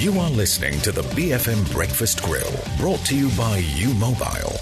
You are listening to the BFM Breakfast Grill, brought to you by U-Mobile.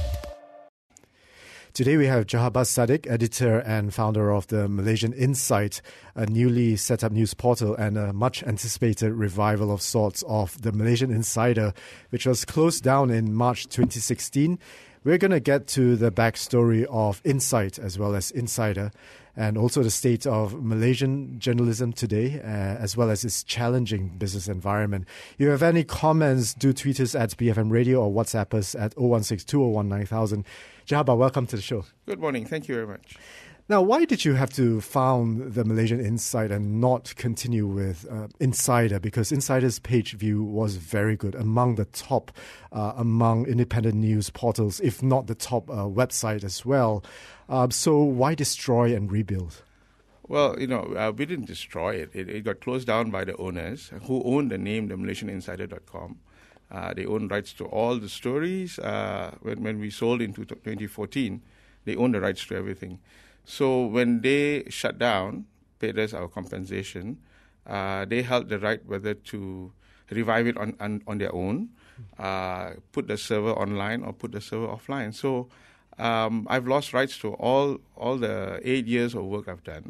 Today we have Jahabaz Sadiq, editor and founder of the Malaysian Insight, a newly set up news portal and a much anticipated revival of sorts of the Malaysian Insider, which was closed down in March 2016. We're going to get to the backstory of Insight as well as Insider, and also the state of Malaysian journalism today, as well as its challenging business environment. If you have any comments, do tweet us at BFM Radio or WhatsApp us at 016-201-9000. Jahabaz, welcome to the show. Good morning. Thank you very much. Now, why did you have to found the Malaysian Insight and not continue with Insider? Because Insider's page view was very good, among the top, among independent news portals, if not the top website as well. So why destroy and rebuild? Well, we didn't destroy it. It got closed down by the owners who owned the name, the MalaysianInsider.com. They own rights to all the stories. When we sold in 2014, they owned the rights to everything. So when they shut down, paid us our compensation, they held the right whether to revive it on their own, put the server online or put the server offline. So I've lost rights to all the 8 years of work I've done,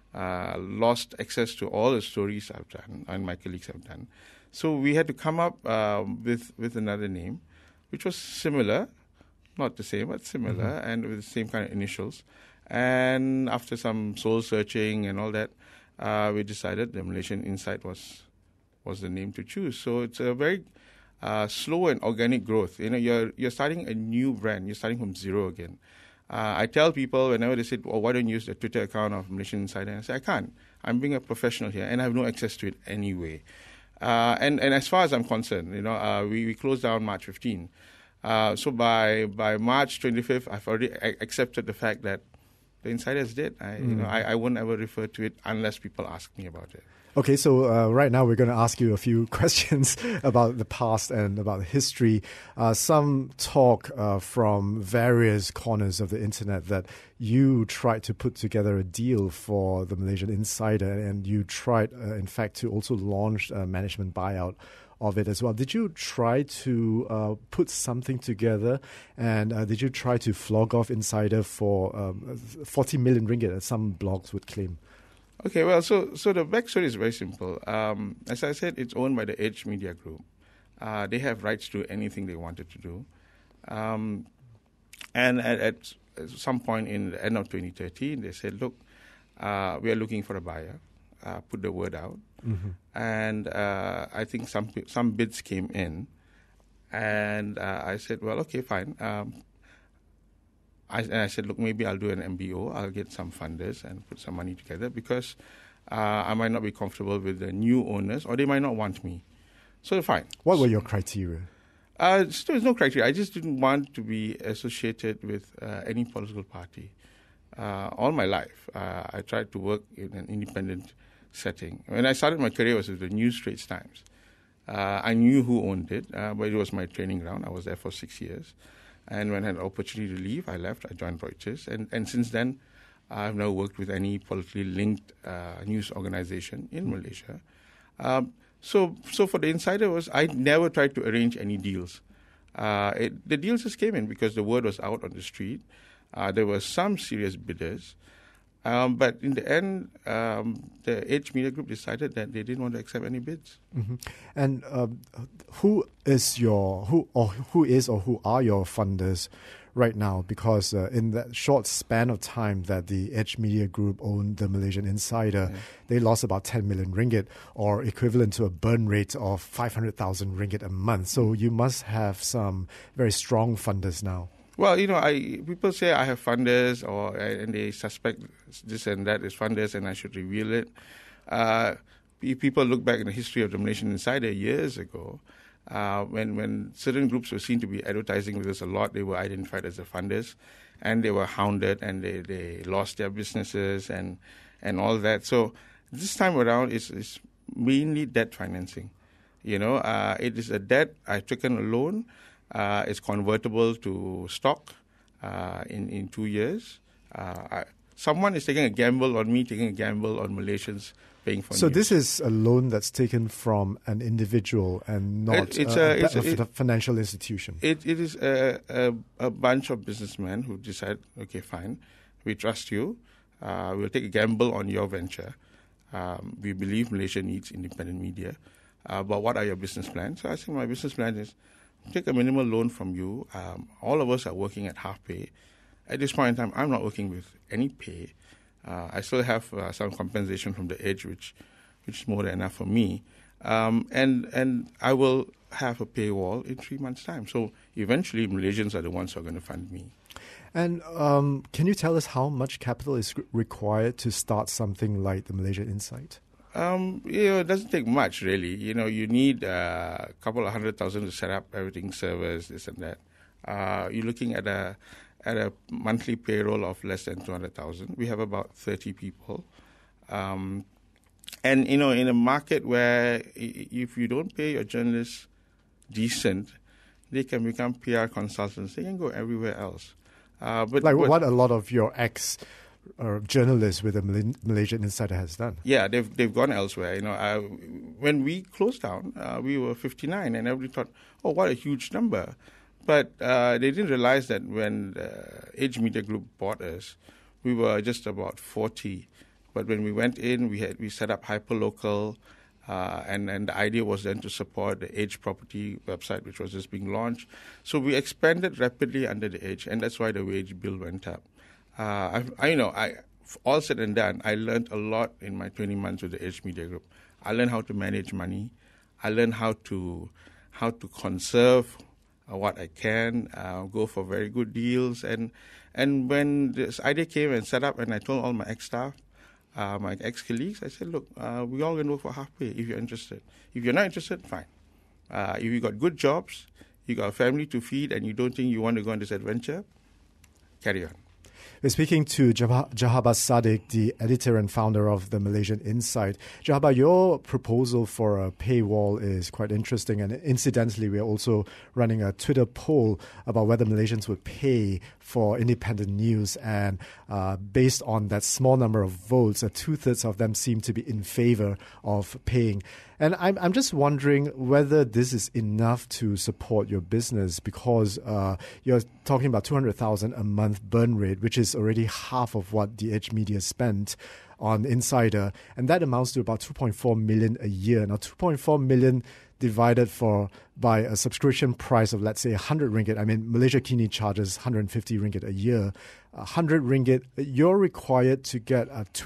lost access to all the stories I've done and my colleagues have done. So we had to come up with another name, which was similar, not the same, but similar, and with the same kind of initials. And after some soul searching and all that, we decided the Malaysian Insight was the name to choose. So it's a very slow and organic growth. You're starting a new brand. You're starting from zero again. I tell people whenever they say, why don't you use the Twitter account of Malaysian Insider? I say, I can't. I'm being a professional here, and I have no access to it anyway. And as far as I'm concerned, we closed down March 15. So by March 25th, I've already accepted the fact that the Insider is dead. I won't ever refer to it unless people ask me about it. Okay, so right now we're going to ask you a few questions about the past and about the history. Some talk from various corners of the internet that you tried to put together a deal for the Malaysian Insider, and you tried, in fact, to also launch a management buyout of it as well. Did you try to put something together, and did you try to flog off Insider for 40 million ringgit, as some blogs would claim? Okay, well, so the backstory is very simple. As I said, it's owned by the Edge Media Group. They have rights to anything they wanted to do. And at some point in the end of 2013, they said, look, we are looking for a buyer. Put the word out. And I think some bids came in. And I said, well, okay, fine. I said, look, maybe I'll do an MBO. I'll get some funders and put some money together because I might not be comfortable with the new owners, or they might not want me. So fine. What were your criteria? There's no criteria. I just didn't want to be associated with any political party. All my life, I tried to work in an independent setting. When I started my career, it was with the New Straits Times. I knew who owned it, but it was my training ground. I was there for 6 years. And when I had an opportunity to leave, I left. I joined Reuters. And since then, I've never worked with any politically linked news organization in Malaysia. So for the Insider, I never tried to arrange any deals. The deals just came in because the word was out on the street. There were some serious bidders. But in the end, the Edge Media Group decided that they didn't want to accept any bids. And who are your funders right now? Because in that short span of time that the Edge Media Group owned the Malaysian Insider, they lost about 10 million ringgit, or equivalent to a burn rate of 500,000 ringgit a month. So you must have some very strong funders now. Well, people say I have funders, and they suspect this and that is funders, and I should reveal it. People look back in the history of the Malaysian Insider years ago, when certain groups were seen to be advertising with us a lot, they were identified as the funders, and they were hounded, and they lost their businesses and all that. So this time around, it's mainly debt financing. It is a debt. I've taken a loan. It's convertible to stock in 2 years. Someone is taking a gamble on me, taking a gamble on Malaysians paying for So news. this is a loan that's taken from an individual and not a financial institution. It is a bunch of businessmen who decide, okay, fine, we trust you. We'll take a gamble on your venture. We believe Malaysia needs independent media. But what are your business plans? So I think my business plan is take a minimal loan from you. All of us are working at half pay. At this point in time, I'm not working with any pay. I still have some compensation from the Edge, which is more than enough for me. And I will have a paywall in 3 months' time. So eventually, Malaysians are the ones who are going to fund me. And can you tell us how much capital is required to start something like the Malaysian Insight? It doesn't take much, really. You need a couple of 100,000 to set up everything, servers, this and that. You're looking at a monthly payroll of less than 200,000. We have about 30 people. And, in a market where if you don't pay your journalists decent, they can become PR consultants. They can go everywhere else. But what a lot of your journalists with the Malaysian Insider has done. Yeah, they've gone elsewhere. When we closed down, we were 59, and everybody thought, oh, what a huge number. But they didn't realize that when Edge Media Group bought us, we were just about 40. But when we went in, we set up Hyperlocal, and the idea was then to support the Edge property website, which was just being launched. So we expanded rapidly under the Edge, and that's why the wage bill went up. All said and done, I learned a lot in my 20 months with the Edge Media Group. I learned how to manage money. I learned how to conserve what I can, go for very good deals. And when this idea came and set up, and I told all my ex-staff, my ex-colleagues, I said, look, we all going to work for half pay if you're interested. If you're not interested, fine. If you got good jobs, you got a family to feed, and you don't think you want to go on this adventure, carry on. We're speaking to Jahabar Sadiq, the editor and founder of the Malaysian Insight. Jahabar, your proposal for a paywall is quite interesting. And incidentally, we're also running a Twitter poll about whether Malaysians would pay for independent news. And based on that small number of votes, 2/3 of them seem to be in favor of paying. And I'm just wondering whether this is enough to support your business, because you're talking about 200,000 a month burn rate, which is already half of what the Edge Media spent on Insider, and that amounts to about 2.4 million a year. Now, 2.4 million divided by a subscription price of, let's say, 100 ringgit. I mean, Malaysia Kini charges 150 ringgit a year. 100 ringgit, you're required to get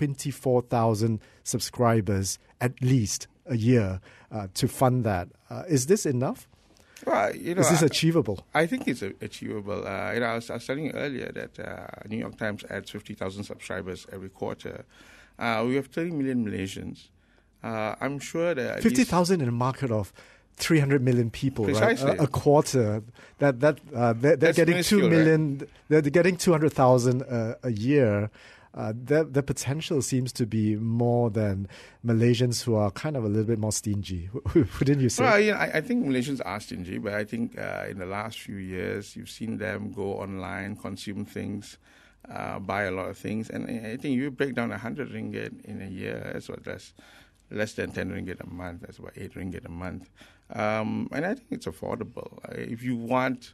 24,000 subscribers at least a year to fund that. Is this enough? Well, is this achievable? I think it's achievable. I was telling you earlier that New York Times adds 50,000 subscribers every quarter. We have 30 million Malaysians. I'm sure that 50,000 in a market of 300 million people, precisely. Right? A quarter. They're getting 2 million. Right? They're getting 200,000 a year. The potential seems to be more than Malaysians who are kind of a little bit more stingy. Wouldn't you say? Well, I think Malaysians are stingy, but I think in the last few years, you've seen them go online, consume things, buy a lot of things. And I think you break down 100 ringgit in a year, that's what less than 10 ringgit a month. That's about 8 ringgit a month. And I think it's affordable. If you want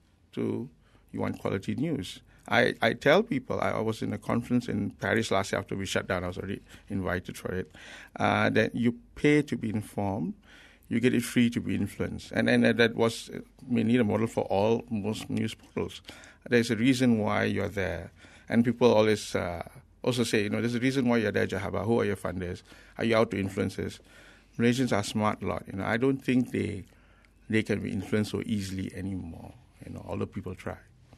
quality news. I tell people, I was in a conference in Paris last year after we shut down. I was already invited for it, that you pay to be informed, you get it free to be influenced. And that we need a model for most news portals. There's a reason why you're there. And people always also say, there's a reason why you're there, Jahabar. Who are your funders? Are you out to influence us? Malaysians are smart a lot. I don't think they can be influenced so easily anymore. Although people try.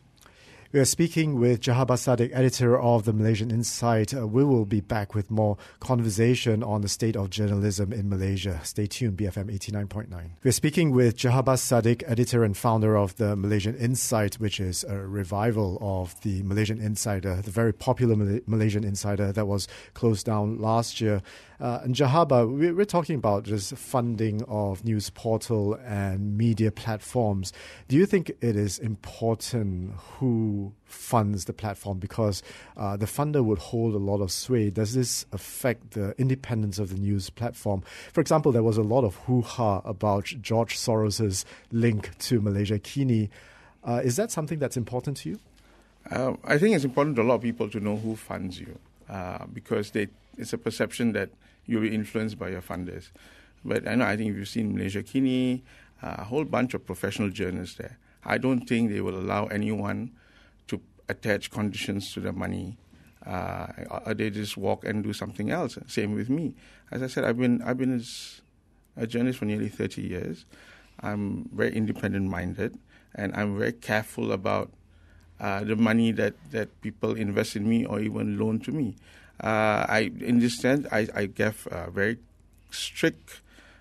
We are speaking with Jahabar Sadiq, editor of the Malaysian Insight. We will be back with more conversation on the state of journalism in Malaysia. Stay tuned, BFM 89.9. We're speaking with Jahabar Sadiq, editor and founder of the Malaysian Insight, which is a revival of the Malaysian Insider, the very popular Malaysian Insider that was closed down last year. And Jahabar, we're talking about just funding of news portal and media platforms. Do you think it is important who who funds the platform? Because the funder would hold a lot of sway. Does this affect the independence of the news platform? For example, there was a lot of hoo-ha about George Soros's link to Malaysia Kini. Is that something that's important to you? I think it's important to a lot of people to know who funds you, because it's a perception that you'll be influenced by your funders. But I think if you've seen Malaysia Kini, a whole bunch of professional journalists there, I don't think they will allow anyone to attach conditions to the money. They just walk and do something else. Same with me. As I said, I've been a journalist for nearly 30 years. I'm very independent-minded, and I'm very careful about the money that people invest in me or even loan to me. In this sense, I give very strict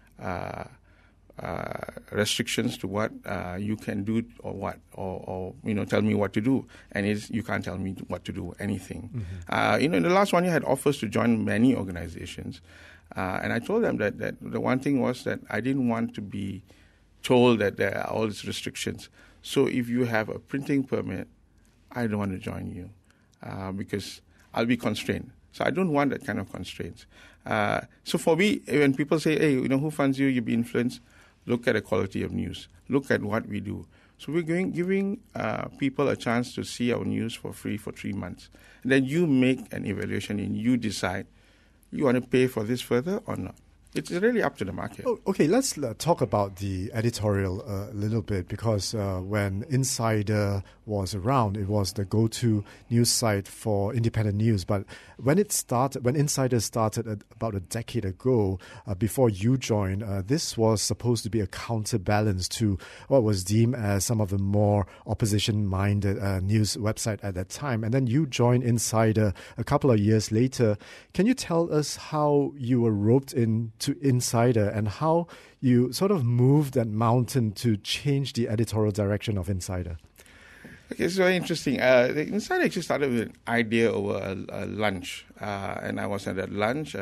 restrictions to what you can do or tell me what to do, and you can't tell me what to do, anything. Mm-hmm. In the last 1 year, I had offers to join many organizations, and I told them that the one thing was that I didn't want to be told that there are all these restrictions. So if you have a printing permit, I don't want to join you because I'll be constrained. So I don't want that kind of constraints. So for me, when people say, hey, who funds you, you'll be influenced, look at the quality of news. Look at what we do. So we're giving people a chance to see our news for free for 3 months. And then you make an evaluation and you decide you want to pay for this further or not. It's really up to the market. Oh, okay, let's talk about the editorial a little bit, because when Insider was around, it was the go-to news site for independent news. But when Insider started about a decade ago, before you joined, this was supposed to be a counterbalance to what was deemed as some of the more opposition-minded news website at that time. And then you joined Insider a couple of years later. Can you tell us how you were roped in to Insider and how you sort of moved that mountain to change the editorial direction of Insider? Okay, it's very interesting. The Insider actually started with an idea over a lunch, and I was at that lunch,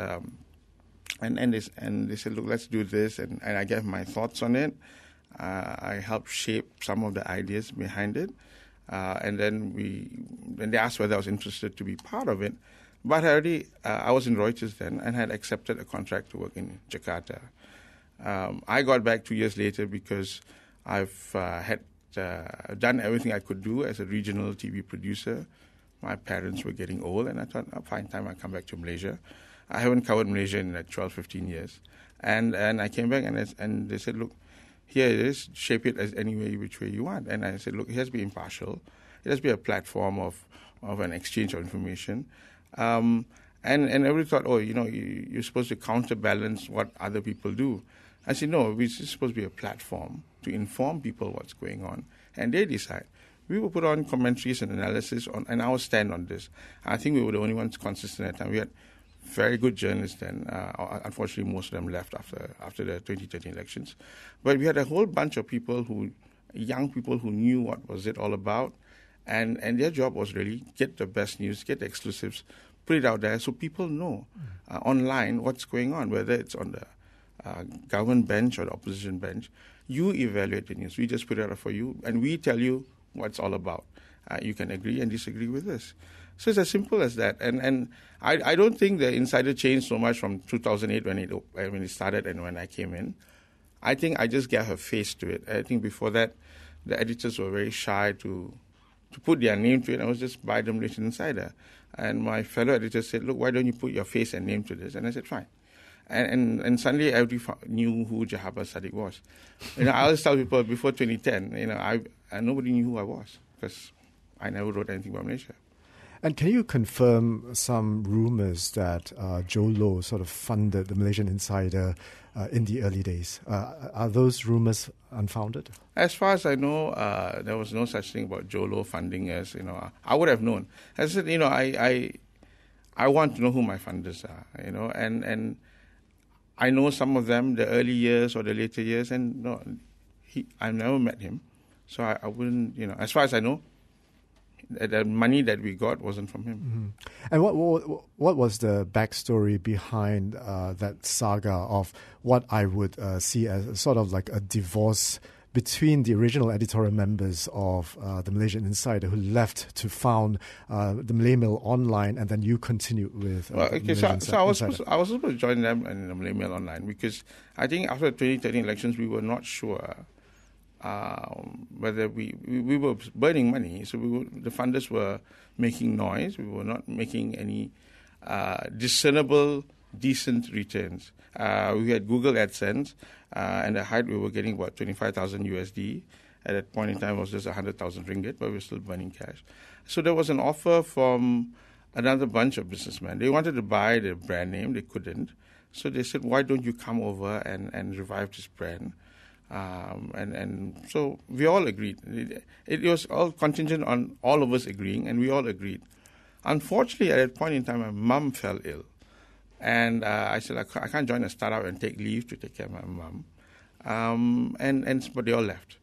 and they said, look, let's do this, and I gave my thoughts on it. I helped shape some of the ideas behind it, and then they asked whether I was interested to be part of it. But I was in Reuters then and had accepted a contract to work in Jakarta. I got back 2 years later because I've had done everything I could do as a regional TV producer. My parents were getting old, and I thought, fine, time I come back to Malaysia. I haven't covered Malaysia in like 12, 15 years. And I came back and they said, look, here it is, shape it as any way, which way you want. And I said, look, it has to be impartial. It has to be a platform of an exchange of information. And everybody thought, you're supposed to counterbalance what other people do. I said, no, we're supposed to be a platform to inform people what's going on, and they decide. We will put on commentaries and analysis and our stand on this. I think we were the only ones consistent at the time. We had very good journalists then. Unfortunately, most of them left after the 2013 elections. But we had a whole bunch of people young people who knew what was it all about. And their job was really get the best news, get the exclusives, put it out there so people know online what's going on, whether it's on the government bench or the opposition bench. You evaluate the news. We just put it out for you, and we tell you what it's all about. You can agree and disagree with this. So it's as simple as that. And I don't think the Insider changed so much from 2008 when it started and when I came in. I think I just gave a face to it. I think before that, the editors were very shy to put their name to it. I was just by the Malaysian Insider. And my fellow editor said, look, why don't you put your face and name to this? And I said, fine. And suddenly everybody knew who Jahabar Sadiq was. I always tell people before 2010, nobody knew who I was because I never wrote anything about Malaysia. And can you confirm some rumors that Joe Low sort of funded the Malaysian Insider in the early days? Are those rumors unfounded? As far as I know, there was no such thing about Joe Low funding us. I would have known. As I said, I want to know who my funders are. And I know some of them, the early years or the later years, and no, I've never met him, so I wouldn't. As far as I know, the money that we got wasn't from him. Mm-hmm. And what was the backstory behind that saga of what I would see as sort of like a divorce between the original editorial members of the Malaysian Insider who left to found the Malay Mail Online, and then you continued with so I was supposed to join them in the Malay Mail Online because I think after the 2013 elections we were not sure whether we were burning money. So the funders were making noise. We were not making any discernible, decent returns. We had Google AdSense, and at height we were getting about 25,000 USD. At that point in time, it was just 100,000 ringgit, but we were still burning cash. So there was an offer from another bunch of businessmen. They wanted to buy the brand name. They couldn't. So they said, why don't you come over and revive this brand? And so we all agreed. It was all contingent on all of us agreeing, and we all agreed. Unfortunately, at that point in time, my mum fell ill. And I said, I can't join a startup and take leave to take care of my mum. But they all left.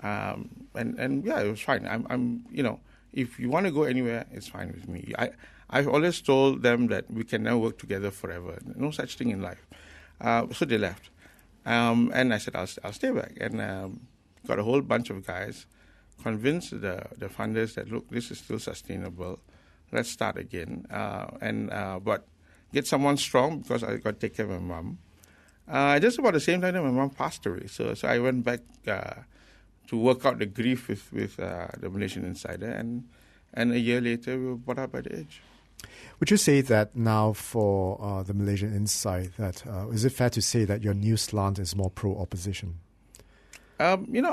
And yeah, it was fine. I'm if you want to go anywhere, it's fine with me. I've always told them that we can never work together forever. No such thing in life. So they left. And I said, I'll stay back. And got a whole bunch of guys, convinced the funders that, look, this is still sustainable. Let's start again. But get someone strong because I got to take care of my mom. Just about the same time, my mom passed away. So I went back to work out the grief with the Malaysian Insider. And a year later, we were bought out by The Edge. Would you say that now for the Malaysian Insight, that is it fair to say that your news slant is more pro-opposition? I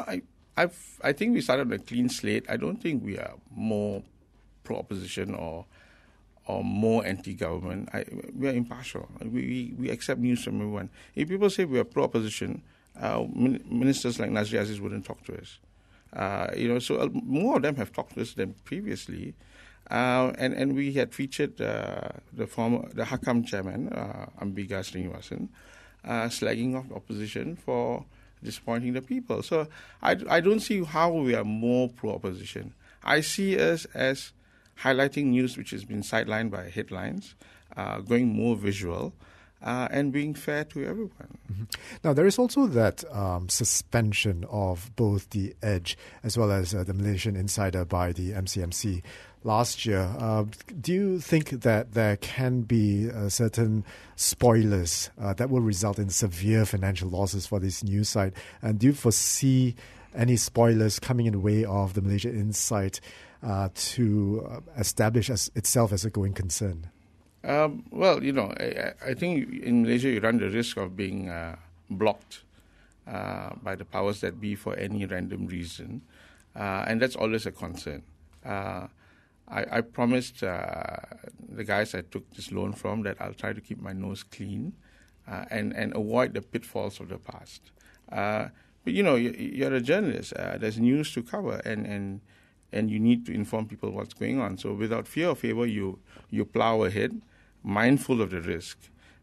think we started on a clean slate. I don't think we are more pro-opposition or more anti-government. We are impartial. We accept news from everyone. If people say we are pro-opposition, ministers like Nazri Aziz wouldn't talk to us. So more of them have talked to us than previously. And we had featured the Hakam chairman, Ambiga Srinivasan, slagging off the opposition for disappointing the people. So I don't see how we are more pro-opposition. I see us as highlighting news which has been sidelined by headlines, going more visual, and being fair to everyone. Mm-hmm. Now, there is also that suspension of both The Edge as well as the Malaysian Insider by the MCMC last year. Do you think that there can be certain spoilers that will result in severe financial losses for this news site? And do you foresee any spoilers coming in the way of the Malaysian Insight to establish itself as a going concern? I think in Malaysia you run the risk of being blocked by the powers that be for any random reason, and that's always a concern. I promised the guys I took this loan from that I'll try to keep my nose clean and avoid the pitfalls of the past. But you're a journalist. There's news to cover, and you need to inform people what's going on. So without fear or favor, you plow ahead, mindful of the risk.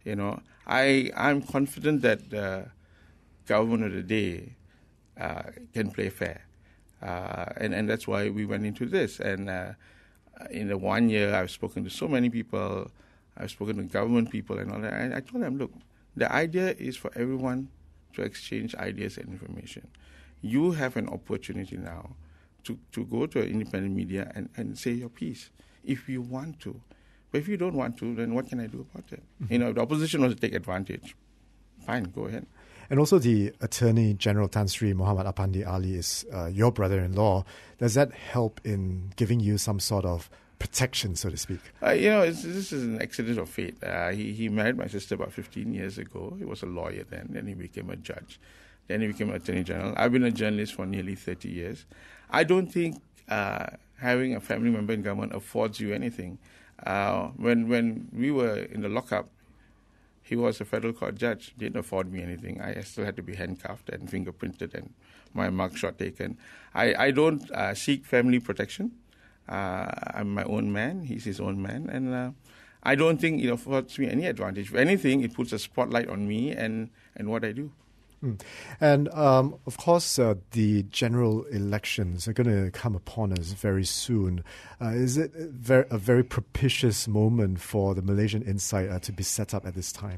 I'm confident that the government of the day can play fair, and that's why we went into this. And in the 1 year, I've spoken to so many people. I've spoken to government people and all that. And I told them, look, the idea is for everyone to exchange ideas and information. You have an opportunity now to go to an independent media and say your piece if you want to. But if you don't want to, then what can I do about it? Mm-hmm. If the opposition wants to take advantage, fine, go ahead. And also the Attorney General Tan Sri Muhammad Apandi Ali is your brother-in-law. Does that help in giving you some sort of protection, so to speak? This is an accident of fate. He married my sister about 15 years ago. He was a lawyer then he became a judge. Then he became Attorney General. I've been a journalist for nearly 30 years. I don't think having a family member in government affords you anything. When we were in the lockup, he was a federal court judge. Didn't afford me anything. I still had to be handcuffed and fingerprinted and my mugshot taken. I don't seek family protection. I'm my own man. He's his own man. And I don't think it affords me any advantage. If anything, it puts a spotlight on me and what I do. And of course, the general elections are going to come upon us very soon. Is it a very propitious moment for the Malaysian Insider to be set up at this time?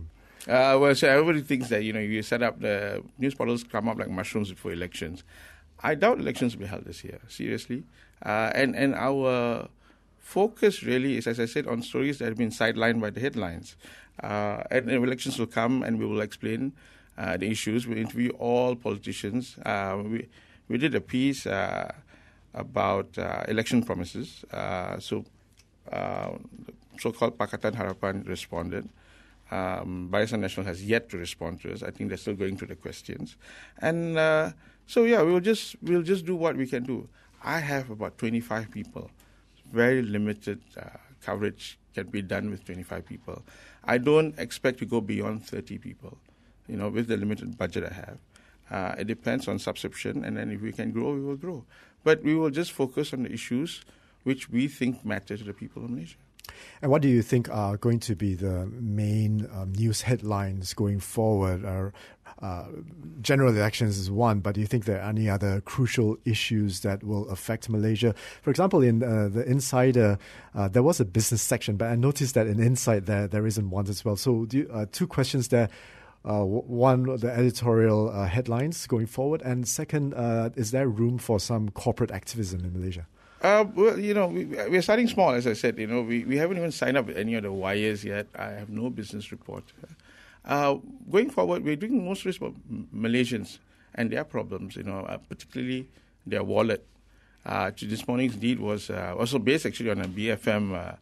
Well, so everybody thinks that, you set up the news portals come up like mushrooms before elections. I doubt elections will be held this year, seriously. And our focus really is, as I said, on stories that have been sidelined by the headlines. And elections will come and we will explain the issues. We'll interview all politicians. We did a piece about election promises. So so-called Pakatan Harapan responded. Barisan Nasional has yet to respond to us. I think they're still going through the questions. And we'll just do what we can do. I have about 25 people. Very limited coverage can be done with 25 people. I don't expect to go beyond 30 people, with the limited budget I have. It depends on subscription, and then if we can grow, we will grow. But we will just focus on the issues which we think matter to the people of Malaysia. And what do you think are going to be the main news headlines going forward? General elections is one, but do you think there are any other crucial issues that will affect Malaysia? For example, in the Insider, there was a business section, but I noticed that in Insight there isn't one as well. So two questions there. One, the editorial headlines going forward, and second, is there room for some corporate activism in Malaysia? We're starting small, as I said. We haven't even signed up with any of the wires yet. I have no business report. Going forward, we're doing most stories about Malaysians and their problems, particularly their wallet. This morning's lead was also based actually on a BFM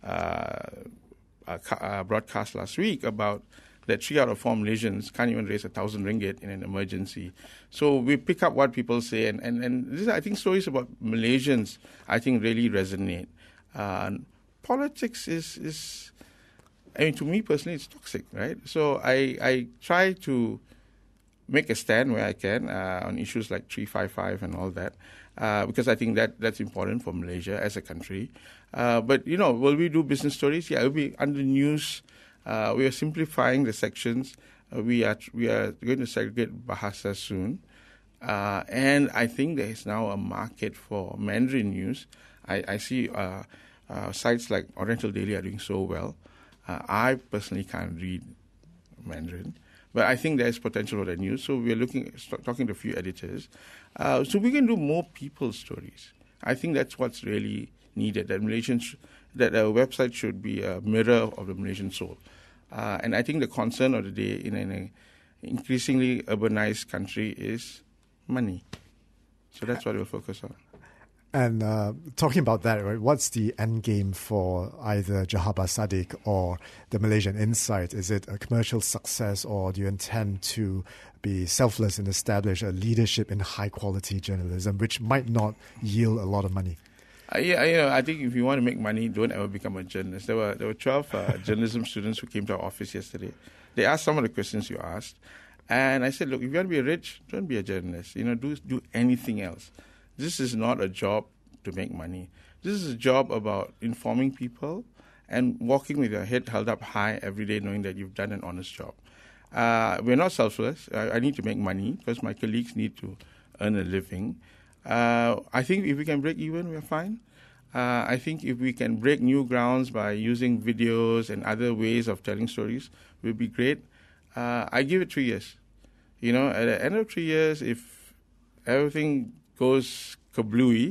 broadcast last week about that 3 out of 4 Malaysians can't even raise 1,000 ringgit in an emergency. So we pick up what people say, and this, I think, stories about Malaysians, I think, really resonate. Politics is, to me personally, it's toxic, right? So I try to make a stand where I can on issues like 355 and all that, because I think that's important for Malaysia as a country. But, will we do business stories? Yeah, it will be under news. We are simplifying the sections. We are going to segregate Bahasa soon. And I think there is now a market for Mandarin news. I see sites like Oriental Daily are doing so well. I personally can't read Mandarin, but I think there's potential for the news. So we're talking to a few editors. So we can do more people's stories. I think that's what's really needed, that a website should be a mirror of the Malaysian soul. And I think the concern of the day in an increasingly urbanized country is money. So that's what we'll focus on. And talking about that, right, what's the end game for either Jahabar Sadiq or the Malaysian Insight? Is it a commercial success, or do you intend to be selfless and establish a leadership in high-quality journalism, which might not yield a lot of money? I think if you want to make money, don't ever become a journalist. There were 12 journalism students who came to our office yesterday. They asked some of the questions you asked. And I said, look, if you want to be rich, don't be a journalist. Do anything else. This is not a job to make money. This is a job about informing people and walking with your head held up high every day, knowing that you've done an honest job. We're not selfless. I need to make money because my colleagues need to earn a living. I think if we can break even, we're fine. I think if we can break new grounds by using videos and other ways of telling stories, we'll be great. I give it 3 years. At the end of 3 years, if everything goes kablooey,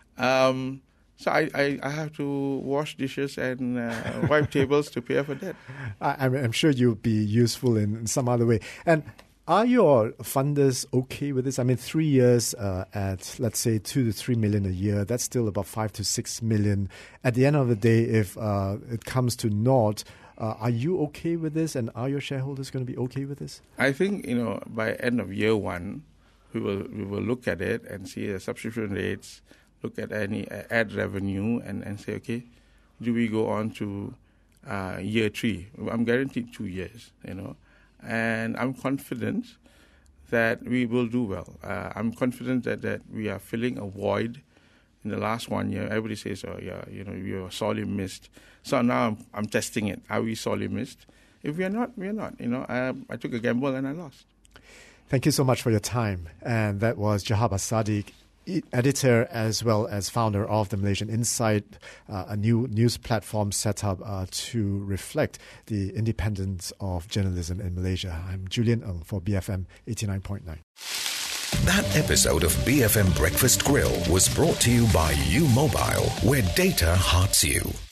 so I have to wash dishes and wipe tables to pay for that. I'm sure you'll be useful in some other way. And are your funders okay with this? I mean, 3 years at, let's say, 2 to 3 million a year, that's still about 5 to 6 million. At the end of the day, if it comes to naught, are you okay with this? And are your shareholders going to be okay with this? I think, by end of year one, we will look at it and see the subscription rates, look at any ad revenue and say, okay, do we go on to year 3? I'm guaranteed 2 years, And I'm confident that we will do well. I'm confident that we are filling a void in the last 1 year. Everybody says, oh, yeah, we are sorely missed. So now I'm testing it. Are we sorely missed? If we are not, we are not. I took a gamble and I lost. Thank you so much for your time. And that was Jahabar Sadiq, editor as well as founder of the Malaysian Insight, a new news platform set up to reflect the independence of journalism in Malaysia. I'm Julian Ng for BFM 89.9. That episode of BFM Breakfast Grill was brought to you by U Mobile, where data hearts you.